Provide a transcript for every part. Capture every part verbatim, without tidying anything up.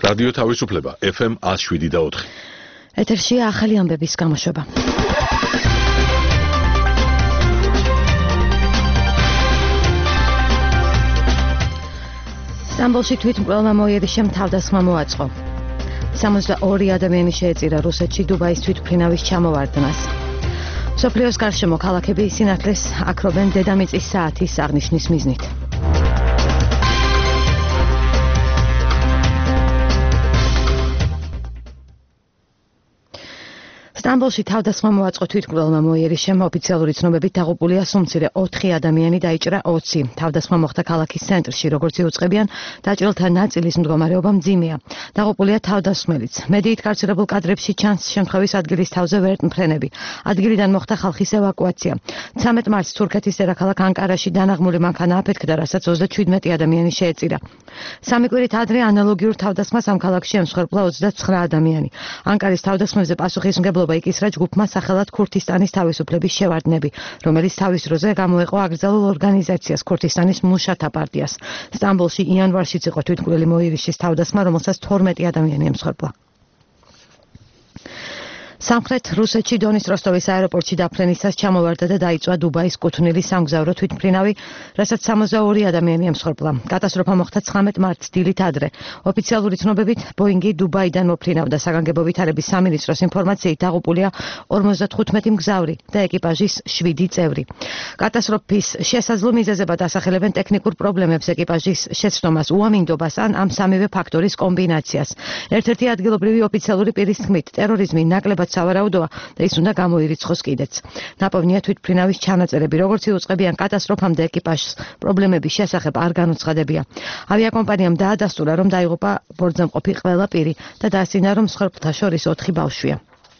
რადიო თავისუფლება ეფ ემ one oh seven და four. ეთერშია ახალი ამბების გამოშვება. სტამბოლში თვითმკვლელმა მოიერიშემ თავდასხმა მოაწყო. სამოცდაორი ადამიანი შეეწირა რუსეთში დუბაის თვითმფრინავის ჩამოვარდნას. მსოფლიოს გარშემო ქალაქები სინათლეს აქრობენ დედამიწის საათის აღნიშვნის მიზნით. სტამბოლში თავდასხმა მოაწყო თვითმკვლელმა მოიერიშემ ოფიციალური ცნობებით დაღუპულია სულ ოთხი ადამიანი დაიჭრა ოცი. თავდასხმა მოხდა ქალაქის ცენტრში, როგორც იუწყებიან, დაჭრილთა ნაწილის მდგომარეობა მძიმეა. დაღუპულია თავდასხმელიც. მედიით გავრცელებულ კადრებში ჩანს შემთხვევის ადგილის თავზე ვერტმფრენები. ადგილიდან მოხდა ხალხის ევაკუაცია. ცამეტ მარტს თურქეთის დედაქალაქ ანკარაში დანაღმული მანქანა აფეთქდა, რასაც ოცდაჩვიდმეტი ადამიანი შეეწირა. სამი კვირით ადრე ანალოგიურ თავდასხმას ამ ქალაქში ემსხვერპლა ოცდაცხრა ადამიანი. ანკარის თავდასხმებზე პასუხისმგებლობა იკისრა ჯგუფმა სახელად ქურთისტანის თავისუფლების შევარდნები, რომელიც თავის დროზე გამოეყო აკრძალულ ორგანიზაციას ქურთისტანის მუშათა პარტიას. სტამბოლში იანვარშიც იყო თვითმკვლელი მოიერიშის თავდასხმა, რომელსაც თორმეტი ადამიანი ემსხვერპლა. სამხრეთ რუსეთში დონის როსტოვის აეროპორტში დაფრენისას ჩამოვარდა და დაიწვა დუბაის კუთვნილი სამგზავრო თვითმფრინავი, რასაც სამოცდაორი ადამიანი ემსხვერპლა. კატასტროფა მოხდა ცხრამეტ მარტს დილით ადრე. ოფიციალური ცნობებით ბოინგი დუბაიდან მოფრინავდა. საგანგებო ვითარების სამინისტროს ინფორმაციით დაღუპულია ორმოცდათხუთმეტი მგზავრი და ეკიპაჟის შვიდი წევრი. კატასტროფის შესაძლო მიზეზებად ასახელებენ ტექნიკურ პრობლემებს, ეკიპაჟის შეცდომას, უამინდობას ან ამ სამივე ფაქტორის კომბინაციას. ერთ-ერთი ადგილობრივი ოფიციალური პირის თქმით, ტერორიზმი ნაკლებად სავარაუდოა და ის უნდა გამოირიცხოს კიდეც. ნაპოვნია თვითმფრინავის ჩანაწერები, როგორც იუწყებიან კატასტროფამდე ეკიპაჟს პრობლემების შესახებ არ განუცხადებია. ავიაკომპანიამ დაადასტურა, რომ დაიღუპა ბორტზე მყოფი ყველა პირი და დაასწინა, რომ მსხვერპლთა შორის ოთხი ბავშვია.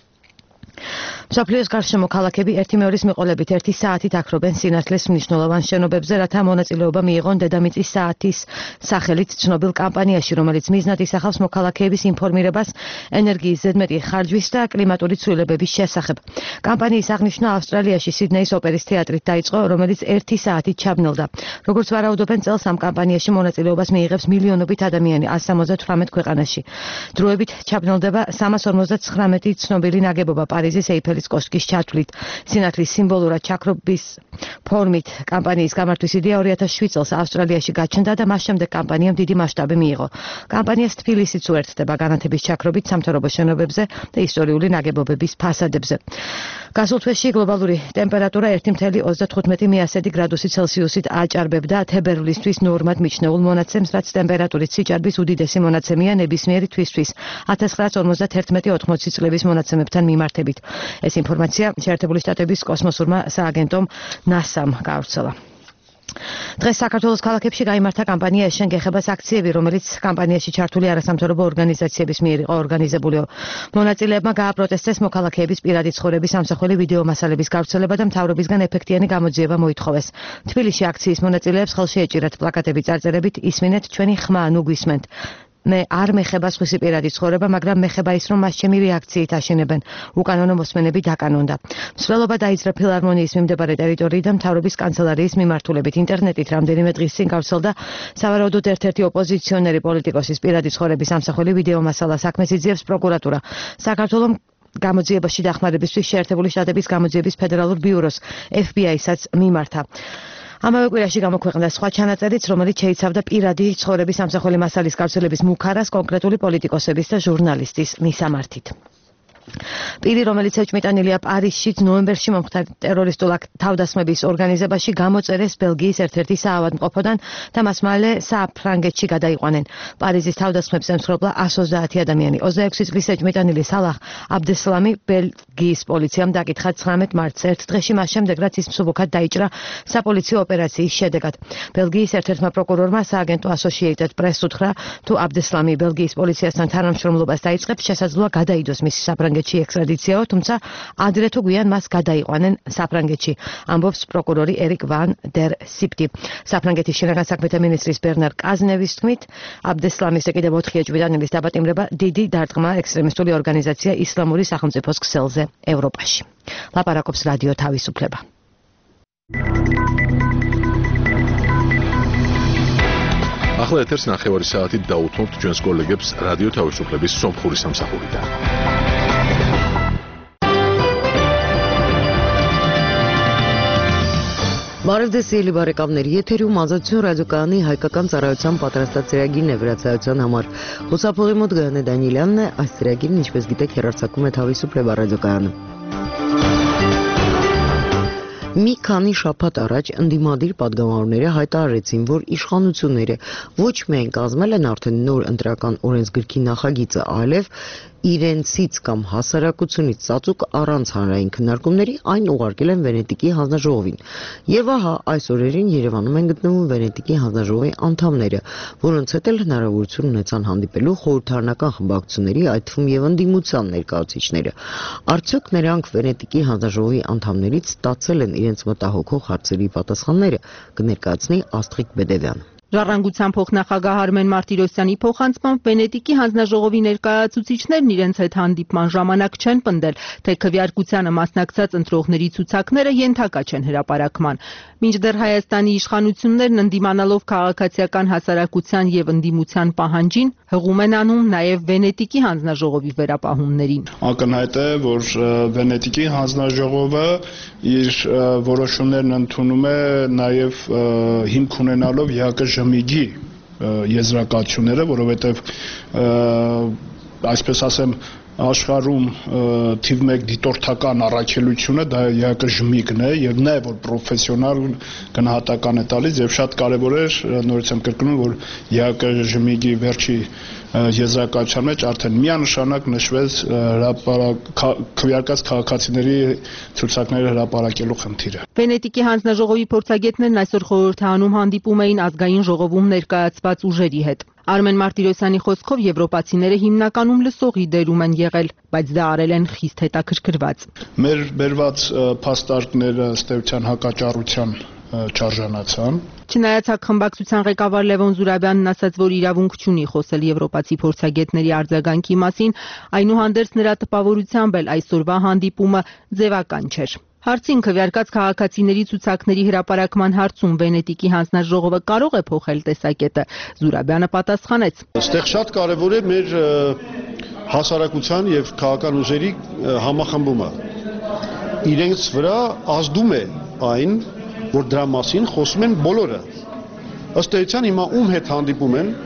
მსოფლიოს გარშემო ქალაქები ერთი მეორის მიყოლებით ერთი საათით აქრობენ სინათლეს მნიშვნელოვან შენობებზე, რათა მონაწილეობა მიიღონ დედამიწის საათის სახელით ცნობილ კამპანიაში, რომელიც მიზნად ისახავს მოქალაქეების ინფორმირებას ენერგიის ზედმეტი ხარჯვის და კლიმატური ცვლილებების შესახებ. კამპანიის აღნიშვნა ავსტრალიაში სიდნეის ოპერის თეატრით დაიწყო, რომელიც ერთი საათით ჩაბნელდა. როგორც ვარაუდობენ, წელს ამ კამპანიაში მონაწილეობას მიიღებს მილიონობით ადამიანი one seventy-eight ქვეყანაში. დროებით ჩაბნელდება სამას ორმოცდაცხრამეტი ცნობილი ნაგებობა პარიზის ეიფელის კოშკის ჩათვლით. სინათლის სიმბოლურად ჩაქრობის ფორმით კამპანიის გამართვის იდეა ორი ათას შვიდ წელს ავსტრალიაში გაჩნდა და მას შემდეგ კამპანიამ დიდი მასშტაბი მიიღო. კამპანიას თბილისიც უერთდება განათების ჩაქრობით სამთავრობო შენობებზე და ისტორიული ნაგებობების ფასადებზე. გასულ თვეში გლობალური ტემპერატურა ერთი წუთი ოცდათხუთმეტი გრადუსი ცელსიუსით აჭარბებდა თებერვლისთვის ნორმად მიჩნეულ მონაცემს, რაც ტემპერატურის სიჭარბის უდიდესი მონაცემია ნებისმიერი თვისთვის ათას ცხრაას ორმოცდაერთმეტი ოთხმოცი წლების მონაცემებთან მიმართებით. ეს ინფორმაცია შეერთებული შტატების კოსმოსურმა სააგენტომ ნასამ გაავრცელა. დღეს საქართველოს ქალაქებში გაიმართა კამპანია „შენ გეხებას“ აქციები, რომელიც კამპანიაში ჩართული არასამთავრობო ორგანიზაციების მიერ იყო ორგანიზებულიო. მონაწილეებმა გააპროტესტეს მოქალაქეების პირადი ცხოვრების ამსახველი ვიდეო მასალების გავრცელება და მთავრობისგან ეფექტიანი გამოძიება მოითხოვეს. თბილისში აქციის მონაწილეებს ხელში ეჭირათ პლაკატები წარწერებით „ისმინეთ ჩვენი ხმა, ნუ გვისმენთ“. მე არ მეხება სხვისი პირადი ცხოვრება, მაგრამ მეხება ის, რომ მას ჩემი რეაქციით აშენებენ. უკანონო მოსმენები დაკანონდა. მსვლელობა დაიძრა ფილარმონიის მიმდებარე ტერიტორიიდან მთავრობის კანცელარიის მიმართულებით. ინტერნეტით რამდენიმე დღის წინ გავრცელდა სავარაუდოდ ერთ-ერთი ოპოზიციონერი პოლიტიკოსის პირადი ცხოვრების ამსახველი ვიდეო მასალა. საქმეს იძიებს პროკურატურა. საქართველოს გამოძიებაში დახმარებისთვის შეერთებული შტატების გამოძიების ფედერალურ ბიუროს ეფ ბი აისაც მიმართა. ამავე კვირაში გამოქვეყნდა სხვა ჩანაწერიც, რომელიც შეიცავდა პირადი ცხოვრების ამსახველი მასალის გავრცელების მუქარას კონკრეტული პოლიტიკოსების და ჟურნალისტის მისამართით. პირი, რომელიც ეჭვმიტანილია პარიზშიც ნოემბერში მომხდარ ტერორისტულ თავდასხმების ორგანიზებაში, გამოწერეს ბელგიის ერთ-ერთი საავადმყოფოდან და მას მალე საფრანგეთში გადაიყვანენ. პარიზის თავდასხმებს ემსხვერპლა one twenty ადამიანი. ოცდაექვსი წლის ეჭვმიტანილი სალაჰ აბდესლამი ბელგიის პოლიციამ დაკითხა ცხრამეტ მარტს, ერთ დღეში მას შემდეგ, რაც ის მსუბუქად დაიჭრა საპოლიციო ოპერაციის შედეგად. ბელგიის ერთ-ერთმა პროკურორმა სააგენტო Associated Press უთხრა, თუ აბდესლამი ბელგიის პოლიციასთან თანამშრომლობას დაიწყებს, შესაძლოა გადაიდოს მისი საფრანგეთში ექსტრადიციაო, თუმცა ადრე თუ გვიან მას გადაიყვანენ საფრანგეთში, ამბობს პროკურორი ერიკ ვან დერ სიპტი. საფრანგეთის შინაგან საქმეთა მინისტრის ბერნარ კაზნევის თქმით, აბდესლამის კიდევ ოთხი ეჭვმიტანილის დაპატიმრება დიდი დარტყმა ექსტრემისტული ორგანიზაცია ისლამური სახელმწიფოს ქსელზე ევროპაში. ლაპარაკობს რადიო თავისუფლება. ახლა ეთერს ნახევარი საათით დაუთმობთ ჩვენს კოლეგებს რადიო თავისუფლების სომხური სამსახურიდან. Բարևձեզ բարեկամներ, եթերում ազատություն ռադիոկայանի հայկական ծառայության պատրաստած ծրագիրն է վրացայության համար։ Խոսափողի մոտ Գայանե Դանիելյանն է, այս ծրագիրն ինչպես գիտեք հեռարձակում է Თავისუფლება ռադիոկայանը։ Մի քանի շաբաթ առաջ ընդդիմադիր պատգամավորները հայտարարեցին, որ իշխանությունները ոչ միայն կազմել են արդեն նոր ընտրական օրենսգրքի նախագիծը, այլև իրենցից կամ հասարակությունից ծածուկ առանց հանրային քննարկումների այն ուղարկել են Վենետիկի հանձնաժողովին։ Եվ ահա այս օրերին Երևանում են գտնվում Վենետիկի հանձնաժողովի անդամները, որոնց հետ էլ հնարավորություն ունեցան հանդիպելու խորհրդարանական խմբակցությունների, այդ թվում եւ ընդդիմության ներկայացուցիչները։ Արդյոք նրանք Վենետիկի հանձնաժողովի անդամներից ստացել են իրենց մտահոգող հարցերի պատասխանները, կներկայացնի Աստղիկ Բեդևյանը։ Ժառանգության փոխնախագահ Արմեն Մարտիրոսյանի փոխանցմամբ Վենետիկի հանձնաժողովի ներկայացուցիչներն իրենց հետ հանդիպման ժամանակ չեն պնդել, թե քվեարկությանը մասնակցած ընտրողների ցուցակները ենթակա չեն հրապարակման։ Մինչդեռ Հայաստանի իշխանություններն ընդդիմանալով քաղաքացիական հասարակության եւ ընդդիմության պահանջին հղում են անում նաեւ Վենետիկի հանձնաժողովի վերապահումներին։ Ակնհայտ է, որ Վենետիկի հանձնաժողովը իր որոշումներն ընդունում է նաեւ հիմք ունենալով ՀԿԺՄԻԳ-ի եզրակացությունները, որովհետև այսպես ասեմ աշխարհում թիվ մեկ դիտորդական առաքելությունը դա ՀԿԺՄԻԳ-ն է եւ նա է որ պրոֆեսիոնալ գնահատական է տալիս եւ շատ կարեւոր է նորից եմ կրկնում որ ՀԿԺՄԻԳ-ի վերջի եզրակացության մեջ արդեն միանշանակ նշվեց քվեարկած քաղաքացիների ցուցակները հրապարակելու խնդիրը։ Վենետիկի հանձնաժողովի փորձագետներն այսօր խորհրդարանում հանդիպում էին ազգային ժողովում ներկայացված ուժերի հետ։ Արմեն Մարտիրոսյանի խոսքով եվրոպացիները հիմնականում լսողի դերում են եղել, բայց դա արել են խիստ հետաքրքրված։ Մեր բերված փաստարկները ըստ էության հակաճառության չարժանացան։ Չնայած խմբակցության ղեկավար Լևոն Զուրաբյանն ասաց, որ իրավունք չունի խոսել եվրոպացի փորձագետների արձագանքի մասին, այնուհանդերձ նրա տպավորությամբ էլ այսօրվա հանդիպումը ձևական չէր։ Հարցին քվեարկած քաղաքացիների ցուցակների հրապարակման հարցում Վենետիկի հանձնաժողովը կարող է փոխել տեսակետը, Զուրաբյանը պատասխանեց. Այստեղ շատ կարևոր է մեր հասարակության եւ քաղաքական ուժերի համախմբումը։ Իրենց վրա ազդում է այն, որ դրա մասին խոսում են բոլորը։ Ըստ էության հիմա ում հետ հանդիպում են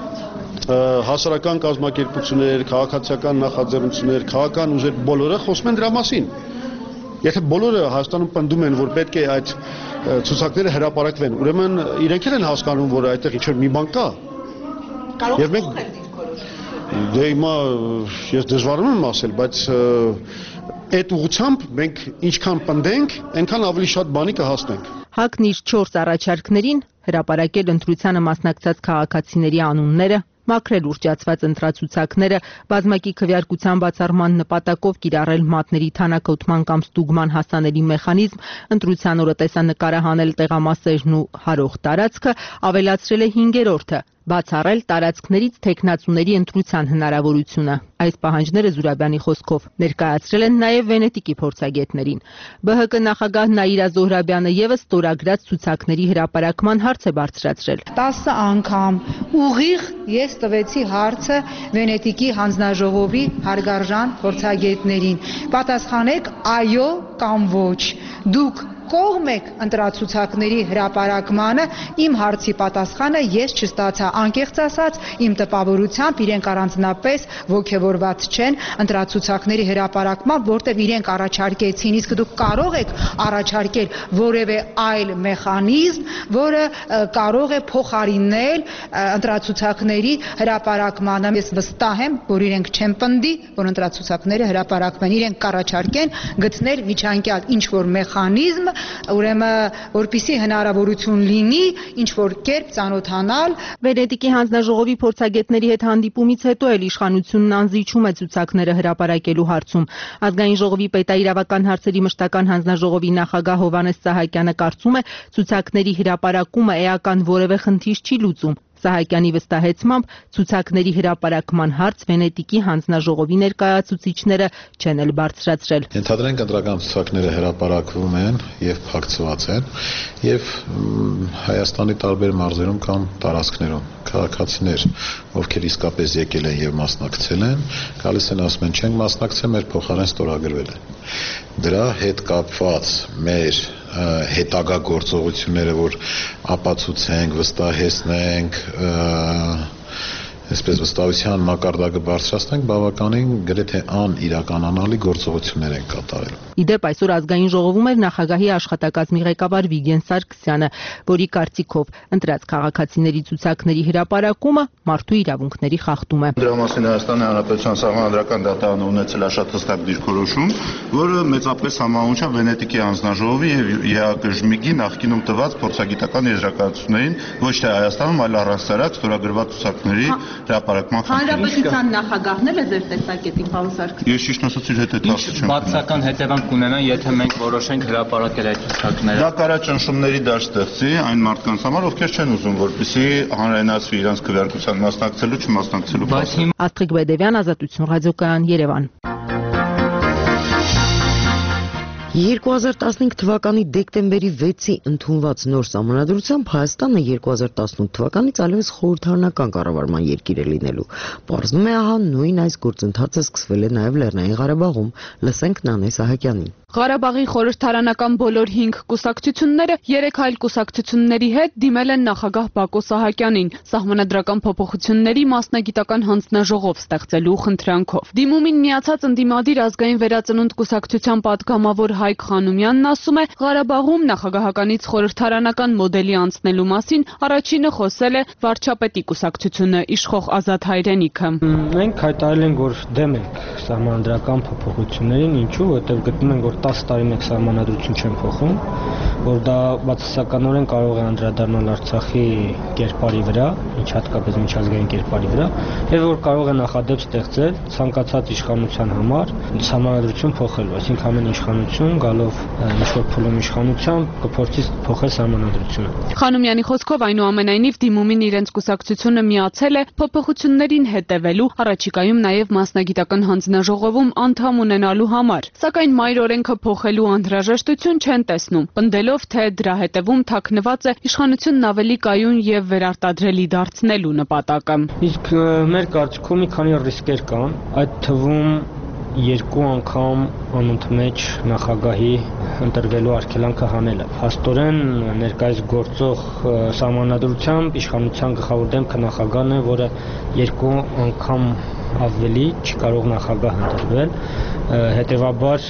հասարակական կազմակերպություններ, քաղաքացիական նախաձեռնություններ, քաղաքական ուժեր բոլորը խոսում են դրա մասին։ Եթե բոլորը Հայաստանում պնդում են, որ պետք է այդ ցուցակները հրապարակվեն, ուրեմն իրենք են հասկանում, որ այդտեղ ինչ-որ մի բան կա։ Եվ մենք դե հիմա ես դժվարում եմ ասել, բայց այդ ուղղությամբ մենք ինչքան պնդենք, այնքան ավելի շատ բանի կհասնենք։ ՀԱԿ-ն իր չորս առաջարկներին հրապարակել ընտրությանը մասնակցած քաղաքացիների անունները, մաքրել ուռճացված ընտրացուցակները, բազմակի քվեարկության բացառման նպատակով կիրառել մատների թանաքօթման կամ ստուգման հասանելի մեխանիզմ, ընտրության օրը տեսանկարը հանել տեղամասերն ու հարող տարածքը, ավելացրել է հինգերորդը, բացառել տարածքներից թեկնածուների ընտրության հնարավորությունը։ Այս պահանջները Զուրաբյանի խոսքով ներկայացրել են նաև Վենետիկի փորձագետներին։ ԲՀԿ նախագահ Նաիրա Զոհրաբյանը ևս ստորագրած ցուցակների հրապարակման հարց է բարձրացրել։ տասը անգամ ուղիղ ես տվեցի հարցը Վենետիկի հանձնաժողովի հարգարժան փորձագետներին։ Պատասխանեք այո կամ ոչ։ Դուք կողմ եք ընտրացուցակների հրապարակմանը, իմ հարցի պատասխանը ես չստացա, անկեղծ ասած, իմ տպավորությամբ իրենք առանձնապես ոգևորված չեն ընտրացուցակների հրապարակման, որտեղ իրենք առաջարկեցին, իսկ դուք կարող եք առաջարկել որևէ այլ մեխանիզմ, որը կարող է փոխարինել ընտրացուցակների հրապարակմանը։ Ես վստահ եմ, որ իրենք չեն պնդի, որ ընտրացուցակները հրապարակվեն, իրենք կառաջարկեն գտնել միջանկյալ ինչ-որ մեխանիզմ, ուրեմն որպեսզի հնարավորություն լինի ինչ-որ կերպ ծանոթանալ։ Վենետիկի հանձնաժողովի փորձագետների հետ հանդիպումից հետո էլ իշխանությունն անզիջում է ցուցակները հրապարակելու հարցում։ Ազգային ժողովի պետաիրավական հարցերի մշտական հանձնաժողովի նախագահ Հովհաննես Սահակյանը կարծում է, ցուցակների հրապարակումը էական որևէ խնդիր չի լուծում։ Սահակյանի վստահեցմամբ ցուցակների հրապարակման հարց Վենետիկի հանձնաժողովի ներկայացուցիչները չեն էլ բարձրացրել։ Ենթադրենք ընտրական ցուցակները հրապարակվում են եւ փակցված են եւ Հայաստանի տարբեր մարզերում կամ տարածքներում քաղաքացիներ, ովքեր իսկապես եկել են եւ մասնակցել են, գալիս են ասում են չենք մասնակցել, մեր փոխարեն ստորագրվել են։ Դրա հետ կապված մեր հետագա գործողությունները, որ ապացուցենք, վստահեցնենք, այսպես վստահության մակարդակը բարձրացնենք, բավականին գրեթե անիրականանալի գործողություններ են կատարել։ Իդեպ այսօր ազգային ժողովում էր նախագահի աշխատակազմի ղեկավար Վիգեն Սարգսյանը, որի կարծիքով ընտրած քաղաքացիների ցուցակների հրապարակումը մարդու իրավունքների խախտում է։ Դրա մասին Հայաստանի Հանրապետության Սահմանադրական դատարանը ունեցել է շատ հստակ դիրքորոշում, որը մեծապես համահունչ է Վենետիկի հանձնաժողովի եւ ԵԱԿ-ի նախկինում տված փորձագիտական եզրակացություններին, ոչ թե Հայաստանում, այլ առանց սարած ստորագրված ցուցակների հրապարակման խնդիրը։ Հանրապետության նախագահն էլ է ձեր տեսակետին, պարոն Սարգսյան։ Ես ճիշտ ասած իր հետ հետաքրքիր չեմ։ Բացական հետևանք կունենան, եթե մենք որոշենք հրապարակել այդ ցուցակները։ Դա կարա ճնշումների դաշտ ստեղծի այն մարդկանց համար, ովքեր չեն ուզում, որպեսզի հանրայնացվի իրենց քվեարկության մասնակցելու, չմասնակցելու փաստը։ Աստղիկ Բեդևյան, Ազատություն ռադիոկայան, Երևան։ երկու հազար տասնհինգ թվականի դեկտեմբերի վեցի ընդունված նոր սահմանադրությամբ Հայաստանը երկու հազար տասնութ թվականից այլևս խորհրդարանական կառավարման երկիր է լինելու։ Պարզվում է, ահա նույն այս գործընթացը սկսվել է նաև Լեռնային Ղարաբաղում։ Լսենք Նանե Սահակյանին։ Ղարաբաղի խորհրդարանական բոլոր հինգ կուսակցությունները երեք այլ կուսակցությունների հետ դիմել են նախագահ Բակո Սահակյանին սահմանադրական փոփոխությունների մասնագիտական հանձնաժողով ստեղծելու խնդրանքով։ Դիմումին միացած ընդդիմադիր ազգային վերածնունդ կուսակցության պատգամավոր Հայկ Խանոմյանն ասում է, Ղարաբաղում նախագահականից խորհրդարանական մոդելի անցնելու մասին առաջինը խոսել է վարչապետի կուսակցությունը իշխող Ազատ Հայրենիքը։ Մենք հայտարարել ենք, որ դեմ ենք սահմանադրական փոփոխություններին, ինչու, որտեղ գտնում ենք, որ տասը տարի մեկ սահմանադրություն չեն փոխում, որ դա բացասականորեն կարող է անդրադառնալ Արցախի կերպարի վրա, ինչ հատկապես միջազգային կերպարի վրա, եւ որ կարող է նախադեպ ստեղծել ցանկացած իշխանության համար սահմանադրություն փոխելու, այսինքն ամեն իշխանություն գալով ինչ-որ փուլում իշխանությամբ կփորձի փոխել սահմանադրությունը։ Խանոմյանի խոսքով այնուամենայնիվ դիմումին իրենց կուսակցությունը միացել է փոփոխություններին հետևելու, առաջիկայում նաև մասնագիտական հանձնաժողովում անդամ ունենալու համար, սակայն մայր օրենքը փոխելու անհրաժեշտություն չեն տեսնում, պնդելով, թե դրա հետևում թաքնված է իշխանությունն ավելի կայուն եւ վերարտադրելի դարձնելու նպատակը։ Իսկ մեր կարծիքով մի քանի ռիսկեր կան, այդ թվում երկու անգամ անընդմեջ նախագահի ընտրվելու արգելանքը հանելը։ Փաստորեն ներկայիս գործող սահմանադրությամբ իշխանության գլխավոր դեմքը նախագահն է, որը երկու անգամ ավելի չի կարող նախագահ ընտրվել, հետևաբար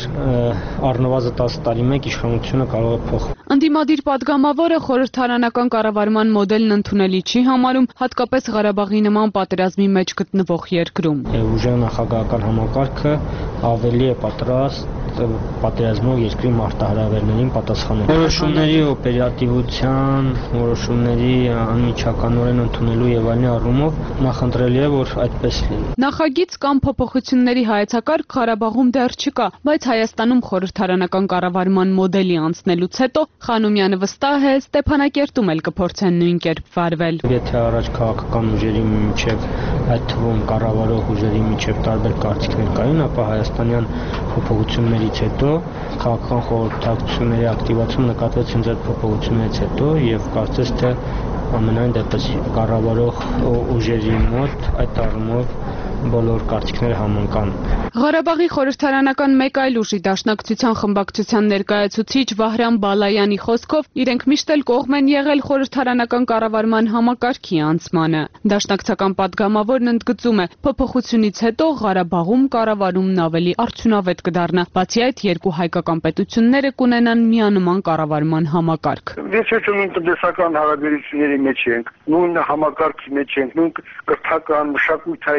առնվազն տասը տարի մեկ իշխանությունը կարող է փոխել։ Ընդդիմադիր պատգամավորը խորհրդարանական կառավարման մոդելն ընդունելի չի համարում, հատկապես Ղարաբաղի նման պատերազմի մեջ գտնվող երկրում։ Ուժեղ նախագահական համակարգը ավելի է պատրաստ պատերազմով երկրի մարտահրավերներին պատասխանել։ Որոշումների օպերատիվության, որոշումների անմիջականորեն ընդունելու եւ այլն առումով նախընտրելի է, որ այդպես լինի։ Նախագիծ կամ փոփոխությունների հայեցակարգ Ղարաբաղում դեռ չկա, բայց Հայաստանում խորհրդարանական կառավարման մոդելի անցնելուց հետո Խանոմյանը վստահ է, Ստեփանակերտում էլ կփորձեն նույն կերպ վարվել։ Եթե առաջ քաղաքական ուժերի միջև, այդ թվում կառավարող ուժերի միջև տարբեր կարծիքներ կային, ապա հայաստանյան փոփոխություններից հետո քաղաքական խորհրդակցությունների ակտիվացում նկատվեց հենց այդ փոփոխություններից հետո եւ կարծես թե ամենայն դեպս կառավարող ուժերի մոտ այդ առումով բոլոր կարծիքները համընկան։ Ղարաբաղի խորհրդարանական մեկ այլ ուժի դաշնակցության խմբակցության ներկայացուցիչ Վահրամ Բալայանի խոսքով իրենք միշտ էլ կողմ են եղել խորհրդարանական կառավարման համակարգի անցմանը։ Դաշնակցական պատգամավորն ընդգծում է, փոփոխությունից հետո Ղարաբաղում կառավարումն ավելի արդյունավետ կդառնա, բացի այդ երկու հայկական պետությունները կունենան միանման կառավարման համակարգ։ Վերջերս նույն տնտեսական հարաբերությունների մեջ ենք, նույն համակարգի մեջ ենք, նույն կրթական, մշակութային, ինչ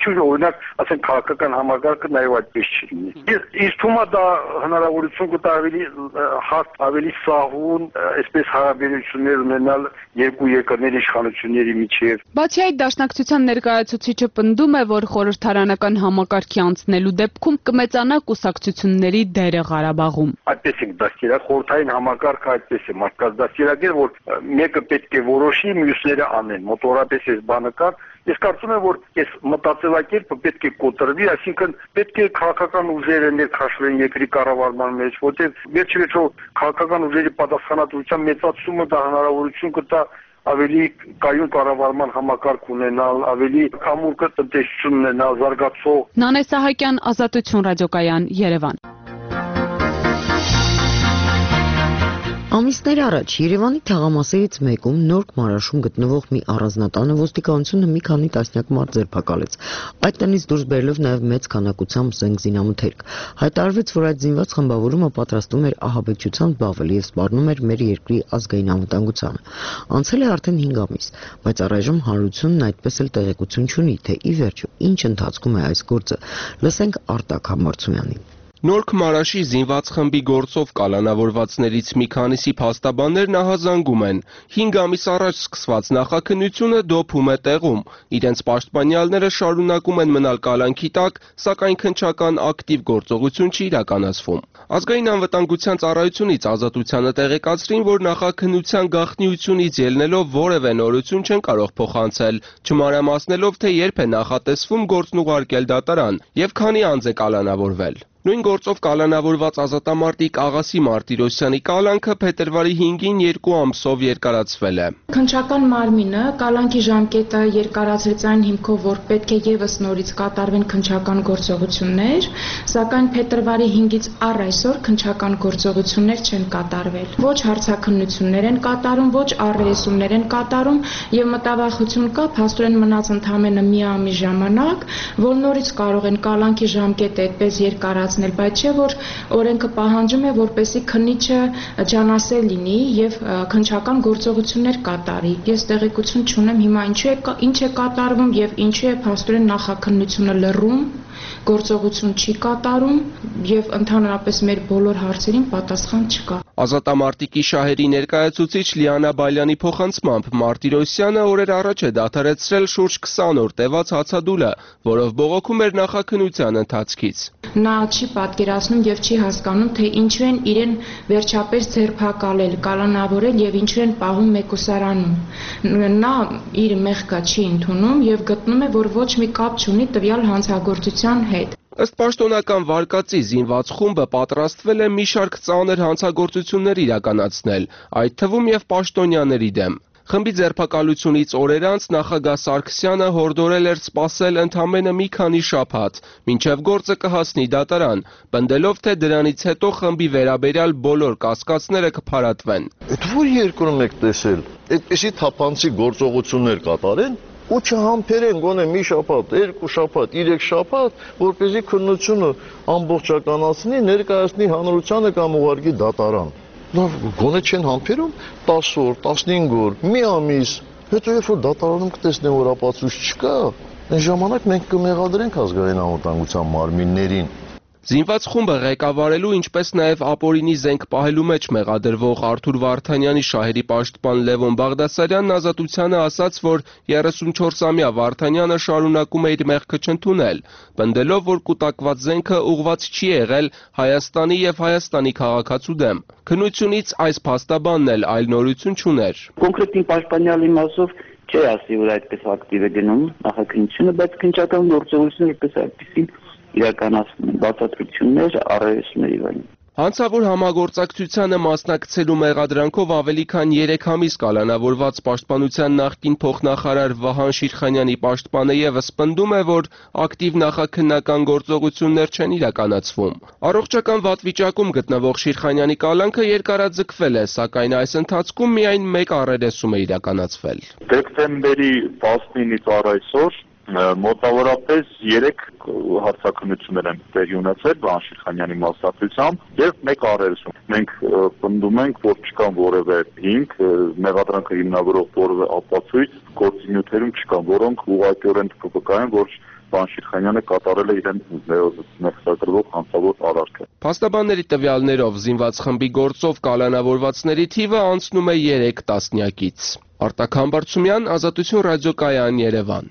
կառավարությունը օրինակ ասենք քաղաքական համագարկը նաև այդպես չլինի։ Իսկ թվում է դա հնարավորություն կտա ավելի հարթ, ավելի սահուն, այսպես հարաբերություններ ունենալ երկու երկրների իշխանությունների միջև։ Բացի այդ, Դաշնակցության ներկայացուցիչը պնդում է, որ խորհրդարանական համակարգի անցնելու դեպքում կմեծանա կուսակցությունների դերը Ղարաբաղում։ Այդպես է դաստիարակ, խորհրդային համակարգը այդպես է, մարդկაც դաստիարակել, որ մեկը պետք է որոշի, մյուսները անեն, մոտորապես այս բանը կար։ Ես կարծում եմ, որ այս մտածելակերպը պետք է կոտրվի, այսինքն պետք է քաղաքական ուժերը ներքաշվեն երկրի կառավարման մեջ, որտեղ վերջիվերջո քաղաքական ուժերի պատասխանատվության մեծացումը դա հնարավորություն կտա ավելի կայուն կառավարման համակարգ ունենալ, ավելի կամուրկը տնտեսություն ունենալ, զարգացող։ Նանե Սահակյան, Ազատություն ռադիոկայան, Երևան։ Ամիսներ առաջ Երևանի թաղամասերից մեկում Նորք Մարաշում գտնվող մի առանձնատանը ոստիկանությունը մի քանի տասնյակ մարդ ձերբակալեց։ Այդ տնից դուրս բերելով նաև մեծ քանակությամբ զենք զինամթերք։ Հայտարարվեց, որ այդ զինված խմբավորումը պատրաստվում էր ահաբեկչությամբ զբաղվել եւ սպառնում էր մեր երկրի ազգային անվտանգությանը։ Անցել է արդեն հինգ ամիս, բայց առայժմ հանրությունն այդպես էլ տեղեկություն չունի, թե ի վերջո ինչ ընթացքում է այս գործը։ Լսենք Արտակ Համբարձումյանին։ Նորք Մարաշի զինված խմբի գործով կալանավորվածներից մի քանիսի փաստաբաններ նահազանգում են։ հինգ ամիս առաջ սկսված նախաքննությունը դոփում է տեղում։ Իրենց պաշտպանյալները շարունակում են մնալ կալանքի տակ, սակայն քննչական ակտիվ գործողություն չի իրականացվում։ Ազգային անվտանգության ծառայությունից Ազատությանը տեղեկացրին, որ նախաքննության գաղտնիությունից ելնելով որևէ նորություն չեն կարող փոխանցել, չմանրամասնելով, թե երբ է նախատեսվում գործն ուղարկել դատարան եւ քանի անձ է կալանավորվել։ Նույն գործով կալանավորված ազատամարտիկ Աղասի Մարտիրոսյանի կալանքը փետրվարի հինգին երկու ամսով երկարացվել է։ Քննչական մարմինը կալանքի ժամկետը երկարացրեց այն հիմքով, որ պետք է եւս նորից կատարվեն քննչական գործողություններ, սակայն փետրվարի հինգից առ այսօր քննչական գործողություններ չեն կատարվել։ Ոչ հարցաքննություններ են կատարում, ոչ առերեսումներ են կատարում եւ մտավախություն կա փաստորեն մնաց ընդամենը մի ամիս ժամանակ, որ նորից կարող են կալանքի ժամկետը այդպես երկարացնել, բայց չէ որ օրենքը պահանջում է, որպեսզի քննիչը ջանասեր լինի եւ քննչական գործողություններ կատարի։ Ես տեղեկություն չունեմ հիմա ինչու է ինչ է կատարվում եւ ինչու է փաստորեն նախաքննությունը լռում, գործողություն չի կատարում եւ ընդհանրապես մեր բոլոր հարցերին պատասխան չկա։ Ազատամարտիկի շահերի ներկայացուցիչ Լիանա Բալյանի փոխանցմամբ Մարտիրոսյանը օրեր առաջ է դադարեցրել շուրջ քսան օր տևած հացադուլը, որով բողոքում էր նախաքննության ընթացքից։ Նա չի պատկերացնում եւ չի հասկանում, թե ինչու են իրեն վերջապես ձերբակալել, կալանավորել եւ ինչու են պահում մեկուսարանում։ Նա իր մեղքը չի ընդունում եւ գտնում է, որ ոչ մի կապ չունի տվյալ հանցագործության հետ։ Ըստ պաշտոնական վարկածի զինված խումբը պատրաստվել է մի շարք ծանր հանցագործություններ իրականացնել, այդ թվում եւ պաշտոնյաների դեմ։ Խմբի ձերբակալությունից օրեր անց նախագահ Սարգսյանը հորդորել էր սպասել ընդամենը մի քանի շաբաթ, մինչև գործը կհասնի դատարան, պնդելով, թե դրանից հետո խմբի վերաբերյալ բոլոր կասկածները կփարատվեն։ Այդ որ երկրում եք տեսել, այդպիսի թափանցիկ գործողություններ կատարեն, ու չհամբերեն գոնե մի շաբաթ, երկու շաբաթ, երեք շաբաթ, որպեսզի քննությունը ամբողջականացնի, ներկայացնի հանրությանը կամ ուղարկի դատարան։ Լավ, գոնե չեն համբերում տասը օր, տասնհինգ օր, մի ամիս, հետո երբ որ դատարանում կտեսնեն, որ ապացույց չկա, այն ժամանակ մենք կմեղադրենք ազգային անվտանգության մարմիններին։ Զինված խումբը ղեկավարելու, ինչպես նաև ապօրինի զենք պահելու մեջ մեղադրվող Արթուր Վարդանյանի շահերի պաշտպան Լևոն Բաղդասարյանն Ազատությանը ասաց, որ երեսունչորսամյա Վարդանյանը շարունակում է իր մեղքը չընդունել, պնդելով, որ կուտակված զենքը ուղղված չի եղել Հայաստանի եւ Հայաստանի քաղաքացու դեմ։ Քննությունից այս փաստաբանն էլ այլ նորություն չուներ։ Կոնկրետ պաշտպանյալի մասով չի ասի, որ այդպես ակտիվ է գնում նախաքննությունը, բայց քննչական գործողությունը որպես այդպեսին իրականացնում բացատրություններ առերեսումների վայրին։ Հանցավոր համագործակցությանը մասնակցելու մեղադրանքով ավելի քան երեք ամիս կալանավորված պաշտպանության նախկին փոխնախարար Վահան Շիրխանյանի պաշտպանը ևս պնդում է, որ ակտիվ նախաքննական գործողություններ չեն իրականացվում։ Առողջական վատ վիճակում գտնվող Շիրխանյանի կալանքը երկարաձգվել է, սակայն այս ընթացքում միայն մեկ առերեսում է իրականացվել։ Դեկտեմբերի տասնինից առ այսօր մոտավորապես երեք հարցաքննություններ են տեղի ունեցել Վահան Շիրխանյանի մասնակցությամբ եւ մեկ առերեսում։ Մենք պնդում ենք, որ չկան որևէ հիմք, մեղադրանքը հիմնավորող որևէ ապացույց գործի նյութերում չկան, որոնք ուղղակիորեն կվկայեն, որ պարոն Շիրխանյանը կատարել է իրեն ներկայացրող հանցավոր արարքը։ Փաստաբանների տվյալներով զինված խմբի գործով կալանավորվածների թիվը անցնում է երեք տասնյակից։ Արտակ Համբարձումյան, Ազատություն ռադիոկայան, Երևան։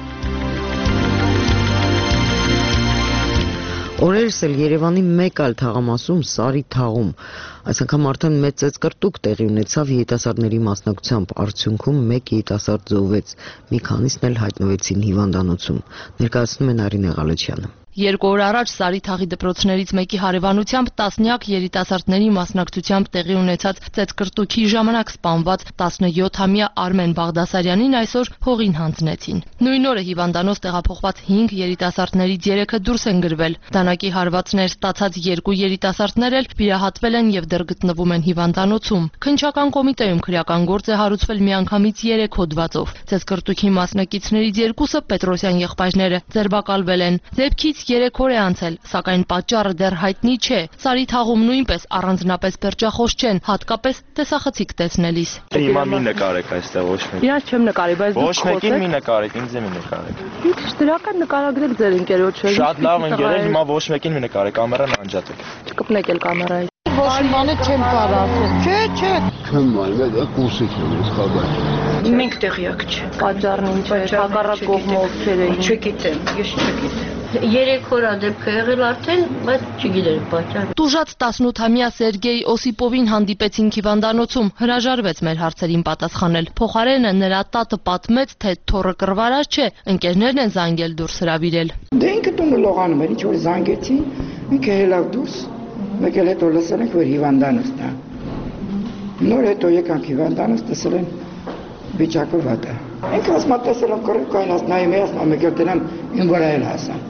Օրերս էլ Երևանի մեկ այլ թաղամասում Սարի թաղում այս անգամ արդեն մեծ ծեծկռտուք տեղի ունեցավ երիտասարդների մասնակցությամբ, արդյունքում մեկ երիտասարդ զոհվեց, մի քանիսն էլ հայտնվեցին հիվանդանոցում, ներկայացնում է Նարինե Ղալեչյանը։ Երկու օր առաջ Սարի թաղի դպրոցներից մեկի հարևանությամբ տասնյակ երիտասարդների մասնակցությամբ տեղի ունեցած ծեծկռտուքի ժամանակ սպանված տասնյոթամյա Արմեն Բաղդասարյանին այսօր փողին հանձնեցին։ Նույն օրը հիվանդանոց տեղափոխված հինգ երիտասարդներից երեքը դուրս են գրվել։ Դանակի հարվածներ ստացած երկու երիտասարդներ էլ վիրահատվել են եւ դեռ գտնվում են հիվանդանոցում։ Քննչական կոմիտեում քրեական գործ է հարուցվել միանգամից երեք հոդվածով։ Ծեծկռտուքի մասնակիցներից երկուսը Պետրոսյան եղբայրները ձերբակալվել են։ Դեպքից երեք օր է անցել, սակայն պատճառը դեռ հայտնի չէ։ Սարի թաղում նույնպես առանձնապես պերճախոս չեն, հատկապես տեսախցիկ տեսնելիս։ Հիմա մի նկարեք այստեղ ոչ մեկ։ Իրանց չեմ նկարի, բայց դուք ոչ մեկին մի նկարեք, ինձ մի նկարեք։ Ինչ դրական նկարագրել ձեր ընկերոջը։ Շատ լավ ընկերներ, հիմա ոչ մեկին մի նկարեք, կամերան անջատեք։ Չկպնեք էլ կամերայի։ Ոչ մի բանը չեմ կարող ասել։ Չէ, չէ։ Չեմ անում, դա կուրսի չեմ սխալված։ Մենք տեղյակ չենք։ Պատճառն ինչ է, հակառակ կողմը ովքեր էին։ Չգիտեմ, ես չգիտեմ։ Երեք օր դեպք է եղել արդեն, բայց չգիտեմ պատճառը։ Տուժած տասնութամյա Սերգեյ Օսիպովին հանդիպեցինք հիվանդանոցում, հրաժարվեց մեր հարցերին պատասխանել։ Փոխարենը նրա տատը պատմեց, թե թոռը կռվարած չէ, ընկերներն են զանգել դուրս հրավիրել։ Դե ինքը տունը լողանում էր, ինչ որ զանգեցին, ինքը հելավ դուրս, մեկ էլ հետո լսել ենք, որ հիվանդանոցն է։ Նոր հետո եկանք հիվանդանոց, տեսել են վիճակը վատ է։ Ինքը ասում է տեսել եմ կռիվ կային, ասում նայում է, ասում մեկ էլ դրանամ ին վրա էլ հասան։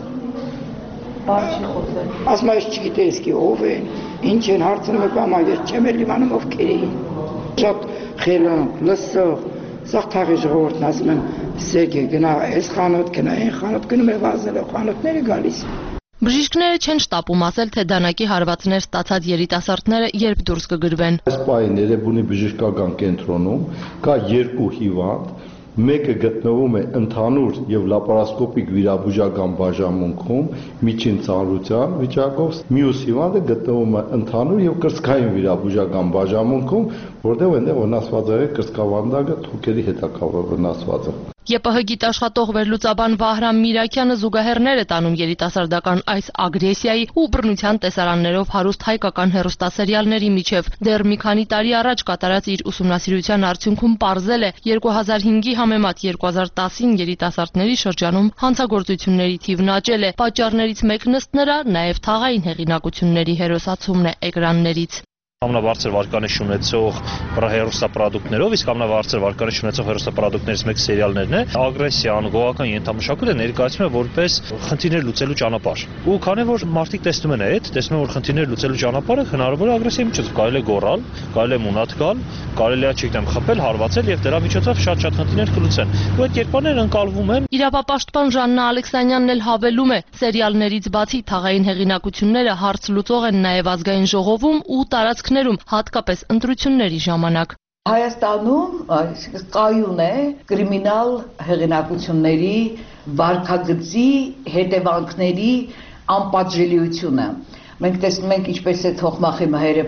Բան չի խոսել։ Ասում ես չգիտես իսկի ով են, ինչ են հարցնում եք ամա, ես չեմ էլ իմանում ովքեր էին։ Շատ խելոք, լսող, սաղ թաղի ժողովուրդն ասում են, Սերգեյ գնա այս խանութ, գնա այն խանութ, գնում է վազելով, խանութները գալիս։ Բժիշկները չեն շտապում ասել, թե դանակի հարվածներ ստացած երիտասարդները երբ դուրս կգրվեն։ Այս պահին Երևանի բժշկական կենտրոնում կա երկու հիվանդ, մեկը գտնվում է ընդհանուր եւ լապարասկոպիկ վիրաբուժական բաժանմունքում միջին ծանրության վիճակով, մյուս հիվանդը գտնվում է ընդհանուր եւ կրծքային վիրաբուժական բաժանմունքում, որտեղ այնտեղ վնասված է կրծքավանդակը, թոքերի հետակավոր վնասվածը։ ԵՊՀ գիտաշխատող վերլուծաբան Վահրամ Միրաքյանը զուգահեռներ է տանում երիտասարդական այս ագրեսիայի ու բռնության տեսարաններով հարուստ հայկական հեռուստասերիալների միջև։ Դեռ մի քանի տարի առաջ կատարած իր ուսումնասիրության արդյունքում պարզել է երկու հազար հինգի համեմատ երկու հազար տասին երիտասարդների շրջանում հանցագործությունների թիվն աճել է։ Պատճառներից մեկն ըստ նրա նաև թաղային հեղինակությունների հերոսացումն է էկրաններից։ Ամենաբարձր վարկանիշ ունեցող հեռուստապրոդուկտներով, իսկ ամենաբարձր վարկանիշ ունեցող հեռուստապրոդուկտներից մեկը սերիալներն է, ագրեսիան, գողական ենթամշակույթը ներկայացնում է որպես խնդիրներ լուծելու ճանապարհ։ Ու քանի որ մարդիկ տեսնում են այդ, տեսնում են որ խնդիրներ լուծելու ճանապարհը հնարավոր է ագրեսիայի միջոցով կարելի է գոռալ, կարելի է մունատ գալ, կարելի է չգիտեմ խփել, հարվածել եւ դրա միջոցով շատ-շատ խնդիրներ կլուծեն։ Ու այդ կերպարները ընկալվում են։ Իրավապաշտպան Ժաննա Ալեքսանյանն էլ հավելում է, սերիալներից բացի թաղային հեղինակությունները հարց լուծող են նաև ազգային ժողովում ու տարածք հատկապես ընտրությունների ժամանակ։ Հայաստանում կայուն է կրիմինալ հեղինակությունների վարքագծի հետևանքների անպատժելիությունը։ Մենք տեսնում ենք ինչպես է Թոխմախի մհերը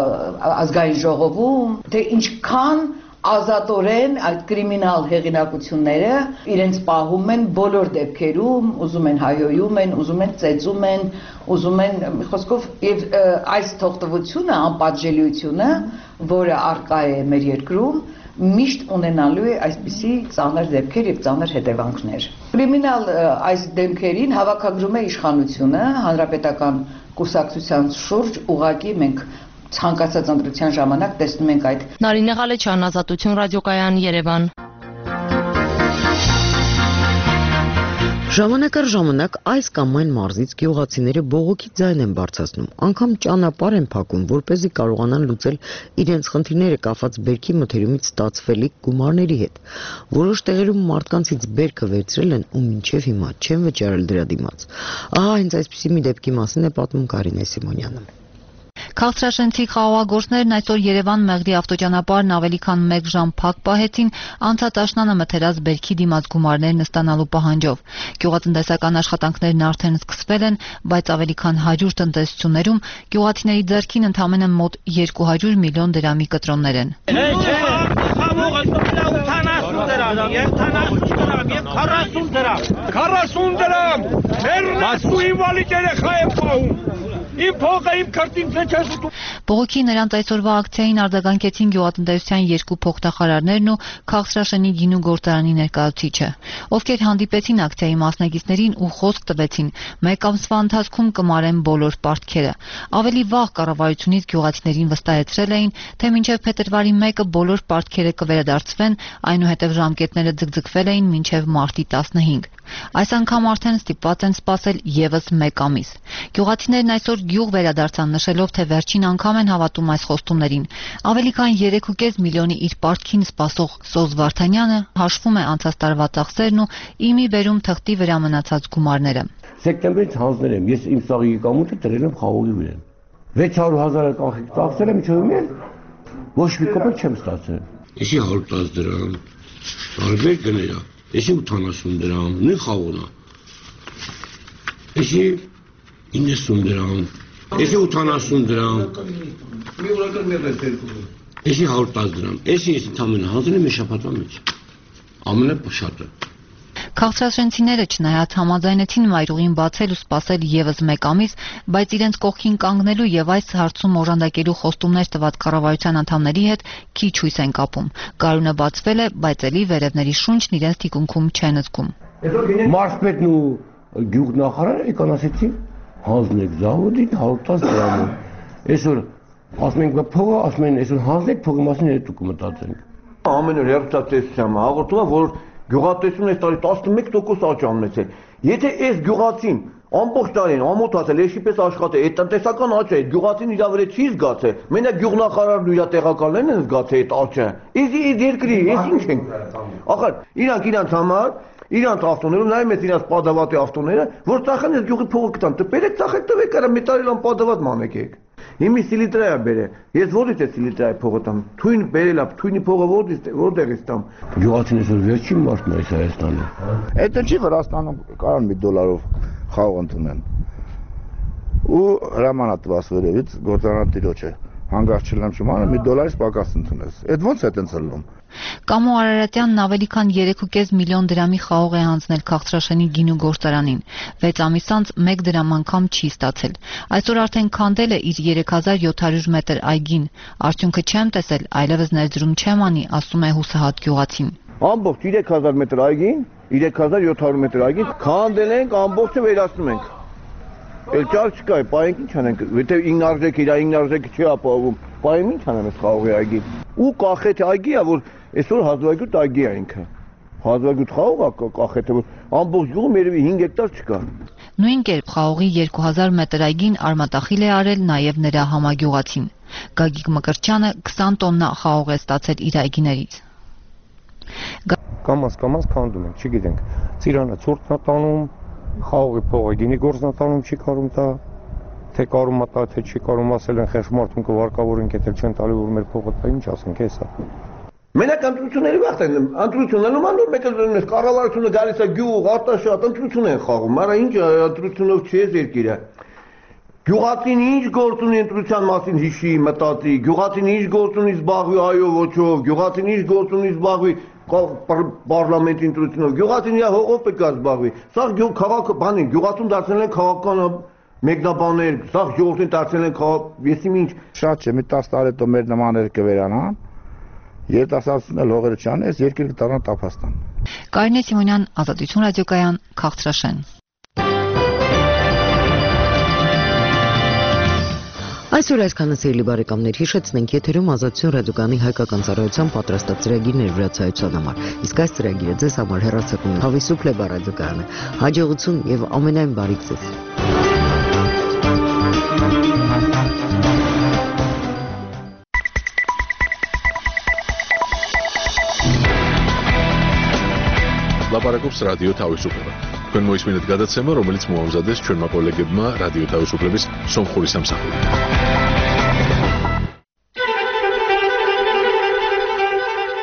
ազգային ժողովում, թե ինչքան ազատորեն այդ կրիմինալ հեղինակությունները իրենց պահում են բոլոր դեպքերում, ուզում են հայոյում են, ուզում են ծեծում են, ուզում են խոսքով եւ այս թողտվությունը, անպատժելիությունը, որը արկա է մեր երկրում, միշտ ունենալու է այսպիսի ծանր դեպքեր եւ ծանր հետևանքներ։ Կրիմինալ այս դեպքերին հավաքագրում է իշխանությունը, հանրապետական կուսակցության շուրջ ուղղակի մենք ցանկացած ընտրության ժամանակ տեսնում ենք այդ։ Նարինե Ղալեչյան, Ազատություն ռադիոկայան, Երևան։ Ժամանակ առ ժամանակ այս կամ այն մարզից գյուղացիները բողոքի ձայն են բարձրացնում, անգամ ճանապարհ են փակում, որպեսզի կարողանան լուծել իրենց խնդիրները կապված բերքի մթերումից ստացվելիք գումարների հետ։ Որոշ տեղերում մարդկանցից բերքը վերցրել են ու մինչև հիմա չեն վճարել դրա դիմաց։ Ահա հենց այսպիսի մի դեպքի մասին է պատմում Կարինե Սիմոնյանը։ Քաղցրաշենցի խաղողագործներն այսօր Երևան Մեղրի ավտոճանապարհն ավելի քան մեկ ժամ փակ պահեցին անցած աշնանը մթերած բերքի դիմաց գումարներն ստանալու պահանջով։ Գյուղատնտեսական աշխատանքներն արդեն սկսվել են, բայց ավելի քան հարյուր տնտեսություններում գյուղացիների ձեռքին ընդամենը մոտ երկու հարյուր միլիոն դրամի կտրոններ են։ քառասուն դրամ մեռնասու ինվալիդ երեխա եմ պահում իմ փողը իմ քրտին չես ուտում։ Բողոքի նրանց այսօրվա ակցիային արձագանքեցին գյուղատնտեսության երկու փոխնախարարներն ու Քաղցրաշենի գինու գործարանի ներկայացուցիչը, ովքեր հանդիպեցին ակցիայի մասնակիցներին ու խոսք տվեցին մեկ ամսվա ընթացքում կմարեն բոլոր պարտքերը։ Ավելի վաղ կառավարությունից գյուղացիներին վստահեցրել էին, թե մինչև փետրվարի մեկը բոլոր պարտքերը կվերադարձվեն, այնուհետև ժամկետները ձգձգվել էին մինչև մարտի տասնհինգ։ Այս անգամ արդեն ստիպված են սպասել ևս մեկ ամիս։ Գյուղացիներն այսօր գյուղ վերադարձան, նշելով, թե վերջին անգամ են հավատում այս խոստումներին։ Ավելի քան երեք ու կես միլիոնի իր պարտքին սպասող Սոզ Վարդանյանը հաշվում է անցած տարվա ծախսերն ու իմի բերում թղթի վրա մնացած գումարները։ Սեպտեմբերից հանձնել եմ, ես իմ սաղի եկամուտը դրել եմ խաղողի վրա։ վեց հարյուր հազար կանխիկ ծախսել եմ, ինչու՞ եմ ոչ մի կոպեկ չեմ ստացել։ Էսի հարյուր տասը դրամ, տարբեր գներա, էսի ութանասուն դրամ, նույն խաղողն է։ Էսի իննսուն դրամ, էսի ութանասուն դրամ, մի օրական մեղես երկու, էսի հարյուր տասը դրամ, էսի ես ընդամենը հանձնել եմ մի շաբաթվա մեջ, ամենաշատը։ Քաղցրաշենցիները չնայած համաձայնեցին մայրուղին բացել ու սպասել ևս մեկ ամիս, բայց իրենց կողքին կանգնելու եւ այս հարցում օժանդակելու խոստումներ տված կառավարության անդամների հետ քիչ հույս են կապում։ Գարունը բացվել է, բայց ելի վերևների շունչն իրենց թիկունքում չեն զգում։ Մարզպետն ու գյուղնախարարը եկան ասեցին հանձնեք զավոդին հարյուր տասը դրամ։ Այսօր ասում ենք փողը, ասում են այսօր հանձնեք փողի մասին հետո կմտածենք։ Ամեն օր հերթատեսությամբ հաղորդում է, որ գյուղատնտեսությունը այս տարի տասնմեկ տոկոս աճ ունեցել։ Եթե այս գյուղացին ամբողջ տարին ամոթացել, էշի պես աշխատել, այդ տնտեսական աճը, այդ գյուղացին իր վրա չի զգացել, մենակ գյուղնախարարն ու իր տեղակալներն են զգացել այդ աճը։ Իսկ այդ երկրի, այս ինչ են։ Ախր իրանք իրանք համար, իրանք ավտոներում նայում ես իրանք պադավատի ավտոները, որ ծախեն այս գյուղի փողը կտան, տպերեք ծախեք տվեք, արա մի տարի լան պադավատ մանեք եք։ Հիմի սիլիտրայ է բերել։ Ես որից է սիլիտրայ փողը տամ։ Թույն բերել է, թույնի փողը որից է, որտեղից տամ։ Գյուղացին այսօր վերջին մարտն է Հայաստանում։ Այդ չի Վրաստանում կարան մի դոլարով խաղ ընդունեն։ Ու հրամանատված վերևից գործարանատիրոջը հանգած չլամ չմանը մի դոլարից պակաս ընդունես։ Այդ ո՞նց է այդպես լում։ Կամո Արարատյանն ավելի քան երեք ու կես միլիոն դրամի խաղող է հանձնել Քաղցրաշենի գինու գործարանին։ վեց ամիս անց մեկ դրամ անգամ չի ստացել։ Այսօր արդեն քանդել է իր երեք հազար յոթ հարյուր մետր այգին։ Արդյունքը չեմ տեսել, այլևս ներդրում չեմ անի, ասում է հուսահատ գյուղացին։ Ամբողջ երեք հազար մետր այգին, երեք հազար յոթ հարյուր մետր այգին քանդել ենք, ամբողջը վերացնում ենք։ Էլ ճար չկա, պայենք ինչ անենք, եթե ինքնարժեք իր ինքնարժեքը չի ապահովում, պայեմ ինչ անեմ այս խաղողի այգի։ Ու կախեթ այգի է, որ այսօր հազվագյուտ այգի է ինքը։ Հազվագյուտ խաղող է կախեթը, որ ամբողջ գյուղում երևի հինգ հեկտար չկա։ Նույն կերպ խաղողի երկու հազար մետր այգին արմատախիլ է արել նաև նրա համագյուղացին։ Գագիկ Մկրտչյանը քսան տոննա խաղող է ստացել իր այգիներից։ Կամաց կամաց քանդում ենք, չգիտենք, ծիրանը ցուրտն է տանում, խաղողի փողը գինի գործնատանում չի կարում տա, թե կարում է տա, թե չի կարում, ասել են խեղճ մարդուն կվարկավորենք, եթե չեն տալու որ մեր փողը տա, ինչ ասենք, հեսա։ Մենակ ընտրությունների վաղ են, ընտրություններում անդուր մեկը կառավարությունը գալիս է գյուղ, արտաշատ, ընտրություն են խաղում, արա ինչ ընտրությունով չի ես երկիրը։ Գյուղացին ինչ գործ ունի ընտրության մասին հիշի, մտածի, գյուղացին ինչ գործ ունի զբաղվի այո ոչով, գյուղացին ինչ գործ ունի զբաղվի պարլամենտի ընտրությունով, գյուղացին իր հողով պետք է զբաղվի։ Սա գյուղ քաղաքը բանի, գյուղացուն դարձնել են քաղաքական մեկնաբաններ, սա ժողովրդին դարձնել են քաղաք, եսիմ ինչ։ Շատ չէ, մի տասը տարի հետո մեր նմանները կվերանան, երիտասարդությունը լողերը չան, այս երկիրը կդառնա տափաստան։ Կարինե Սիմոնյան, Ազատություն ռադիոկայան, Քաղցրաշեն։ Այսօր այսքանը սիրելի բարեկամներ, հիշեցնենք եթերում Ազատություն ռադիոկայանի հայկական ծառայության պատրաստած ծրագիրներ վրացայության համար։ Իսկ այս ծրագիրը ձեզ համար հեռարձակում է Հավիսուկ Լեբա ռադիոկայանը։ Հաջողություն եւ ամենայն բարիք ձեզ։ Լապարակობს ռադիո Թավիսուկլեբը։ Քն մոյս մինուտ գադացեմը, რომელიც մոհամզադես չորմա կոլեգեբմա ռադիո Թավիսուկլեբის სომხური სამსახური.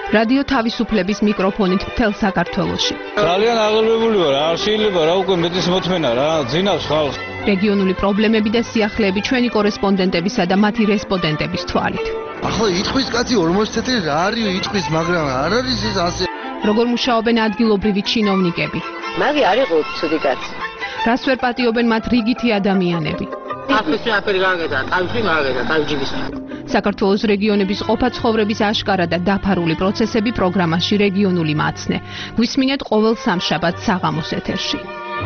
რადიო თავისუფლების მიკროფონით მთელ საქართველოში. ძალიან აღელვებული ვარ, არ შეიძლება რა უკვე მეტის მოთმენა რა, ძინავს ხალხს. რეგიონული პრობლემები და სიახლეები ჩვენი კორესპონდენტებისა და მათი რესპონდენტების თვალით. ახლა იტყვის კაცი ორმოცი წელი რა არის იტყვის, მაგრამ არ არის ეს ასე. როგორ მუშაობენ ადგილობრივი ჩინოვნიკები? მაგი არ იყო ცუდი კაცი. რას ვერ პატიობენ მათ რიგითი ადამიანები? აფრიკა აფრიკა გაგედა, თავში მაგედა, თავჯიბის. საქართველოს რეგიონების ყოფა ცხოვრების აშკარა და დაფარული პროცესები პროგრამაში რეგიონული მაცნე. გვისმინეთ ყოველ სამშაბათს საღამოს ეთერში.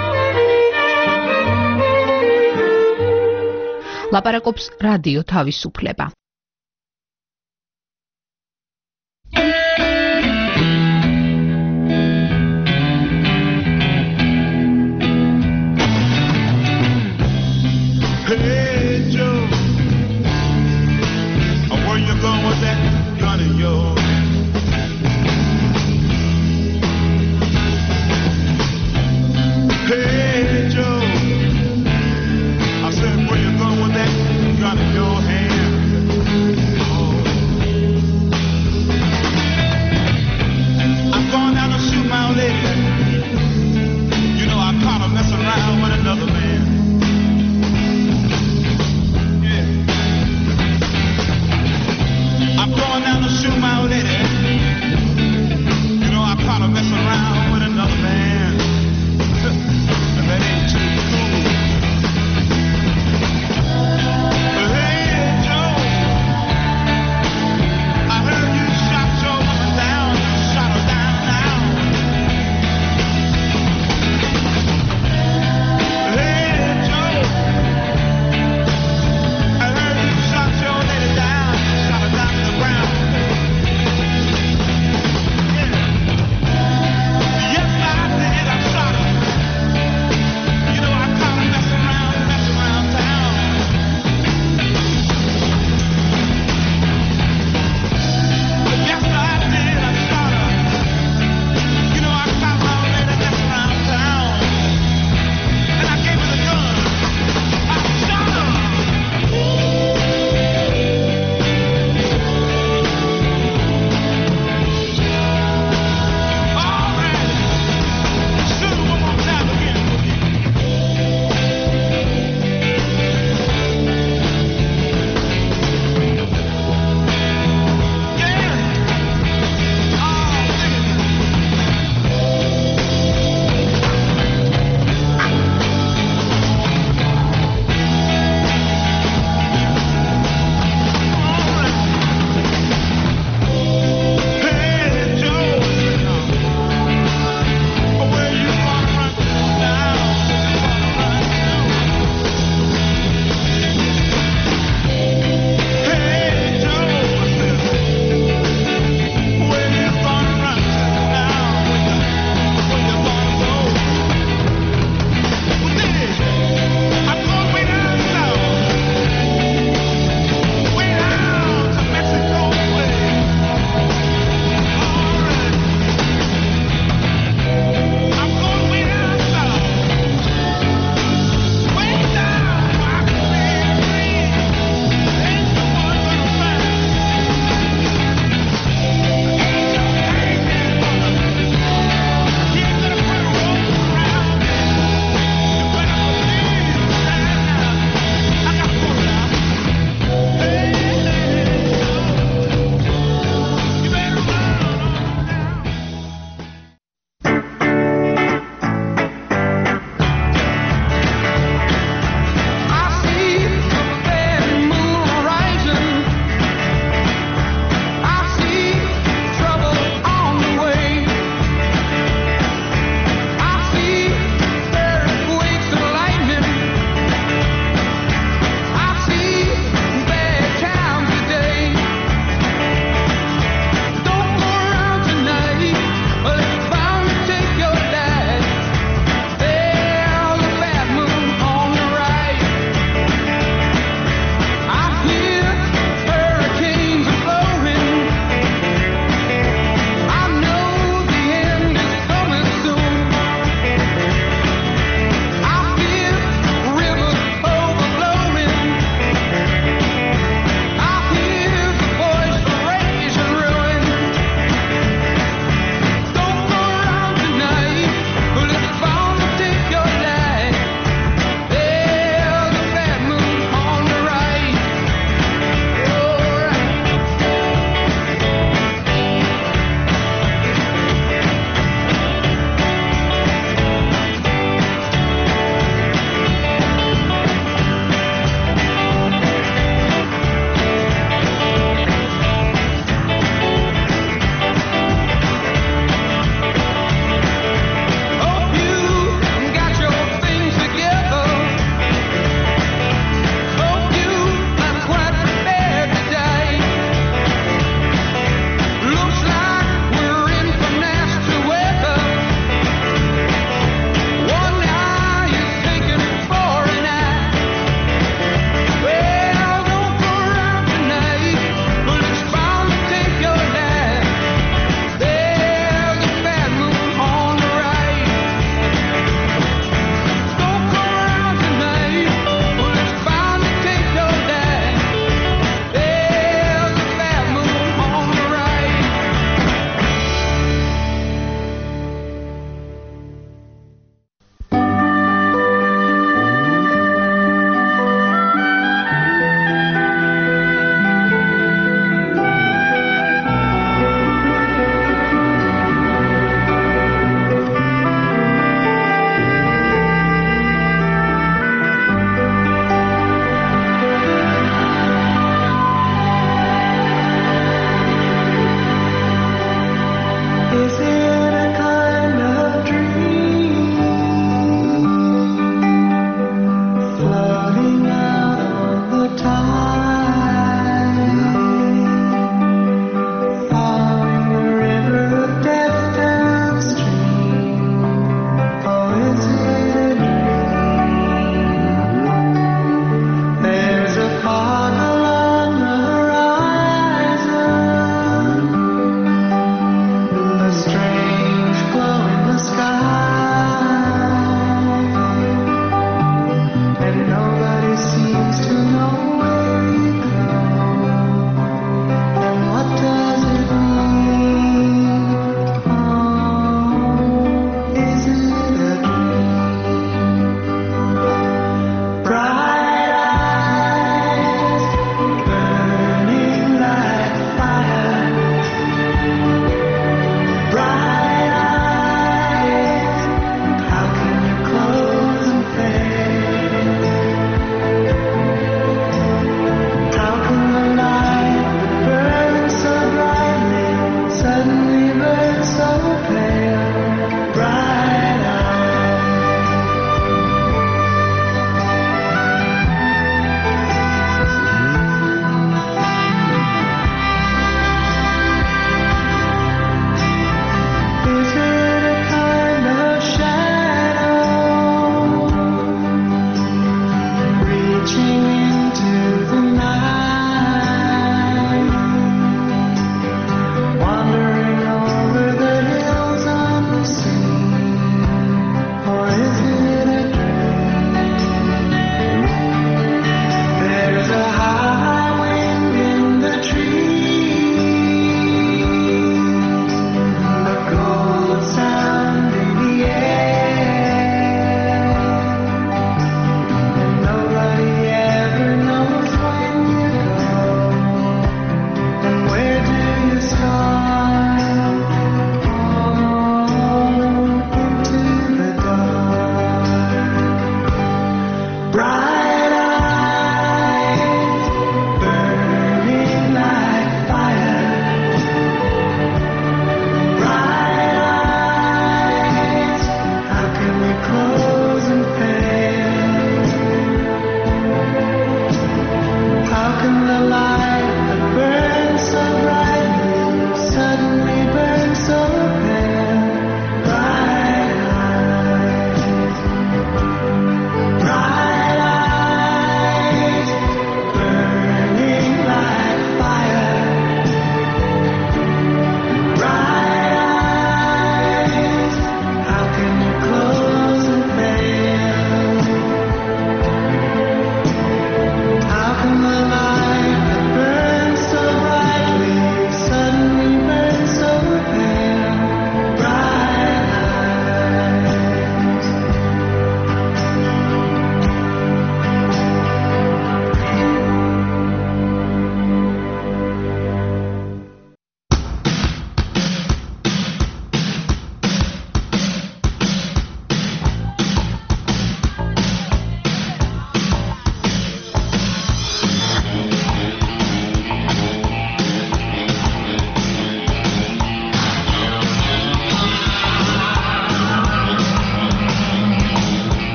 ლაპარაკობს რადიო თავისუფლება.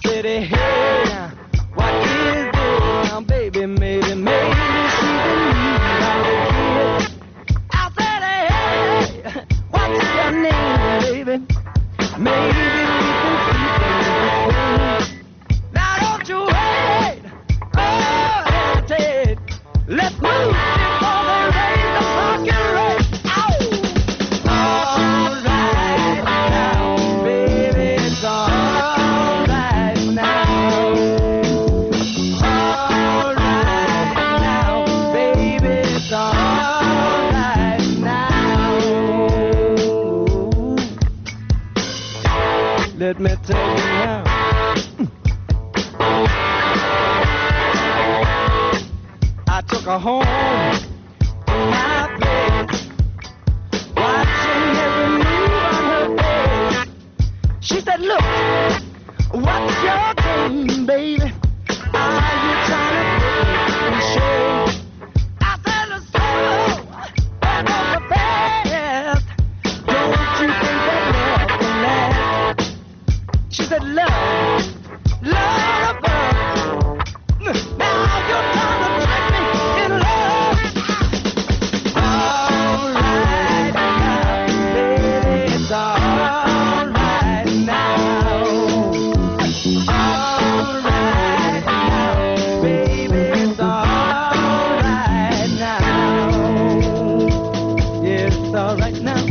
said, hey, now, what is this now, baby, maybe, maybe she believes I'm the kid. I said, hey, what's your name, baby? Maybe we can keep it between. Now don't you wait, oh, hesitate. Let's move before they raise the fucking rate. Ow! All right now, baby, it's all right now. All right now, baby, it's all right now. Let me tell you now. I took her home to my place, watching every move on her face. She said, look, what's your game, baby? Are you trying to put me in shame? I said, let's go, and go the best. Don't you think that love can last? She said, love, love above. Now you're trying to trick me in love. All right now, baby, it's all right now. All right now, baby, it's all right now. Yeah, it's all right now.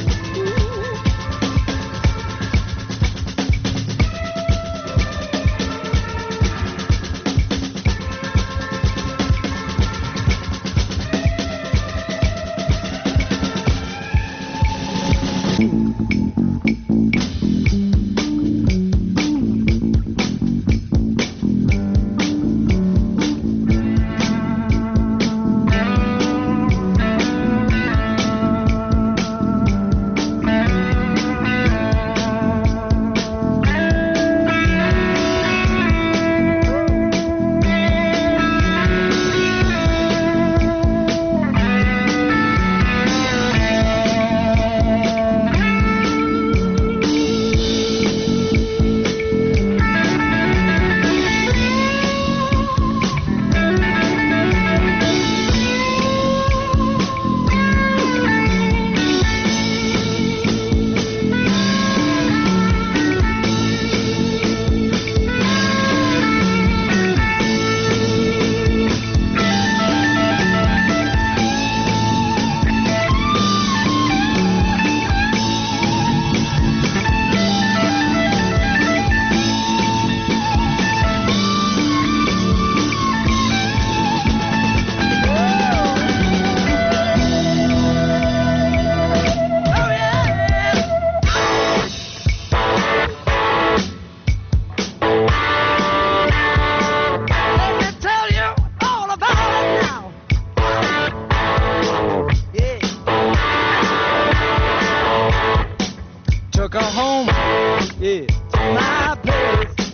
Took her home, yeah, to my place,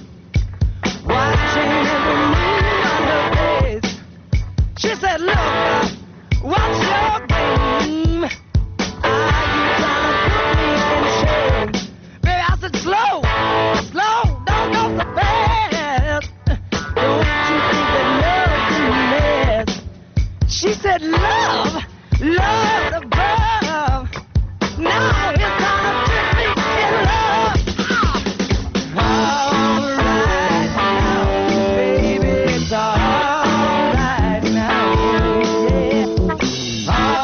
watching every move on her face. She said, look, what's your game? Are you trying to put me in shame? Baby, I said, slow, slow, don't go so fast. Don't you think that love can last? She said, love, love above. Now it's time to trick me in love. All right now, baby, it's all right now. Yeah. All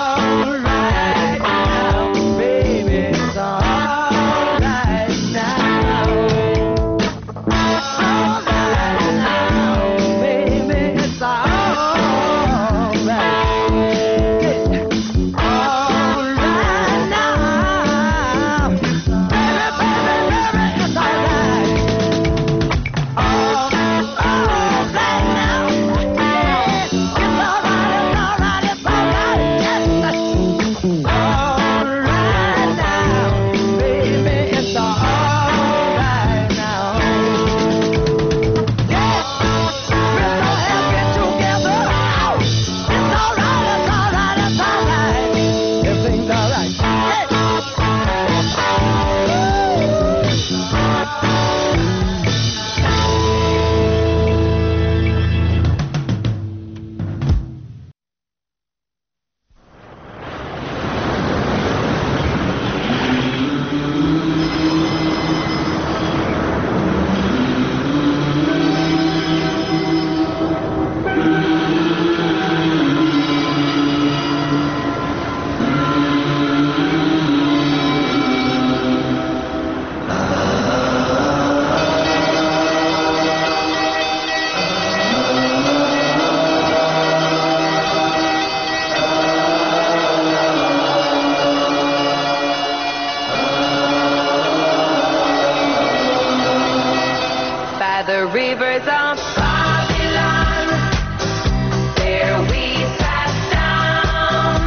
rivers of Babylon, there we sat down.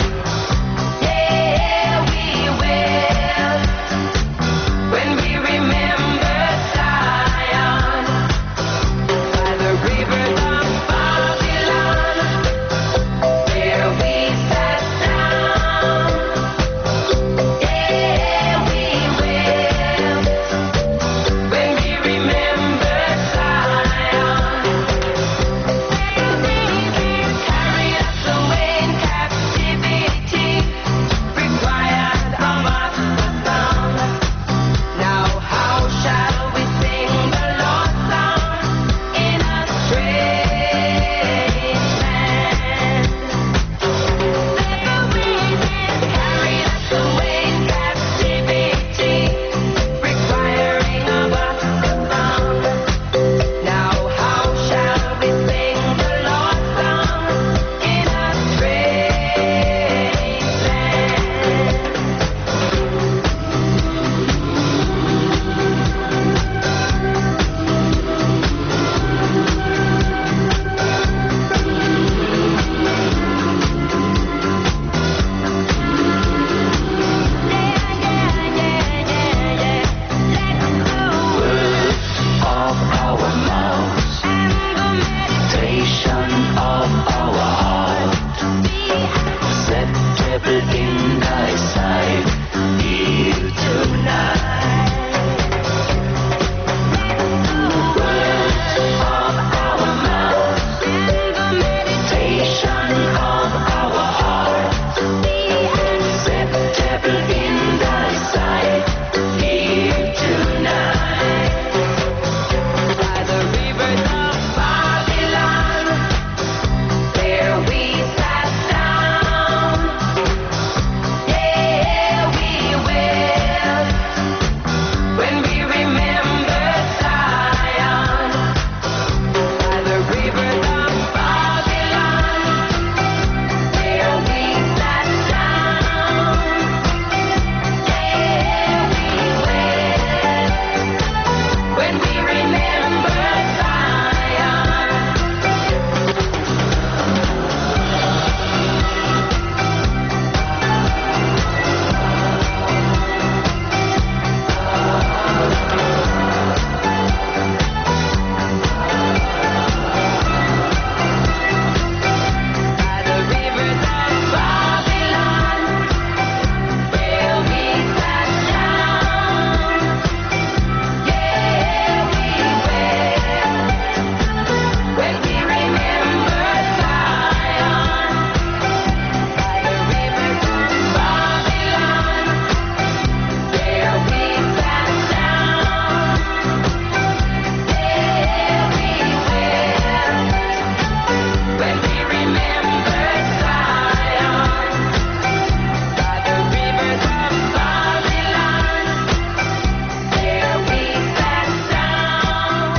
Yeah, we will, when we remember Zion, by the rivers of Babylon, there we sat down. Yeah, we will, when we remember Zion. Carry us away in captivity, required of us the song. Now how shall we sing the Lord's song in a strange land? Carry us away in captivity, requiring of us the song. Now how shall we sing the Lord's song in a strange Of our mouths, meditation of our heart, acceptable in thy sight, here tonight. Words of our mouths, meditation of our heart, acceptable in thy sight, here tonight. By the rivers of Babylon, there we sat down. Yeah, we will, when we remember Zion. By the rivers of Babylon, there we sat down. Yeah, we will, when we remember Zion. By the rivers of Babylon, where we sat down. Yeah, we will, when we remember Zion. By the rivers of Babylon, where we sat down. Yeah, we will, when we remember Zion. By the rivers of Babylon, there we sat down.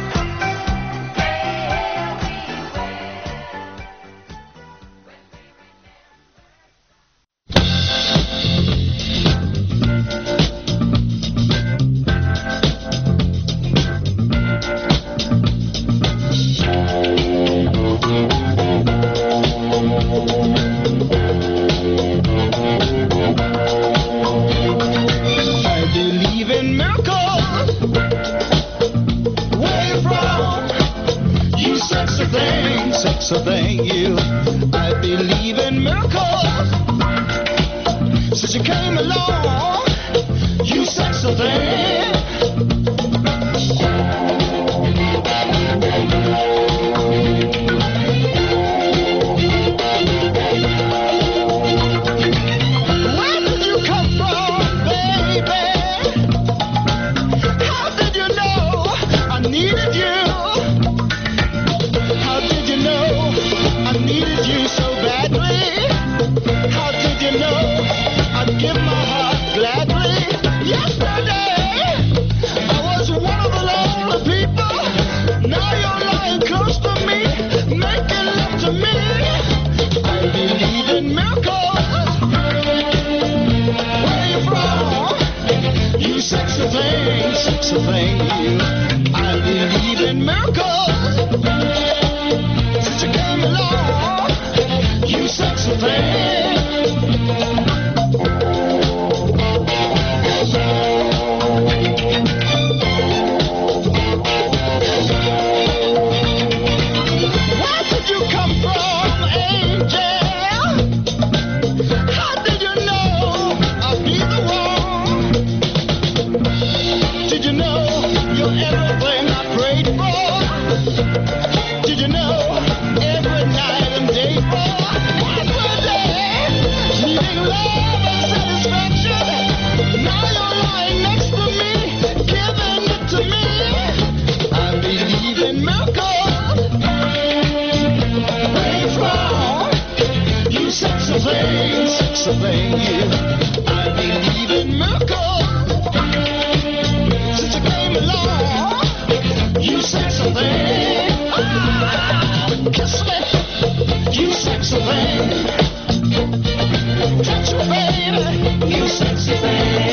I believe in miracles. Where you from? You sexy thing, sexy thing, you. I believe in miracles. Since you came along, you sexy thing. Where did you come from, baby? How did you know I needed you? How did you know I needed you so badly? How did you know I'd give my heart gladly? Yesterday, I was one of the lonely people. Now you're lying close to me, making love to me. I believe in miracles. Where you from? You sexy thing, sexy thing, you. I believe in sexy thing.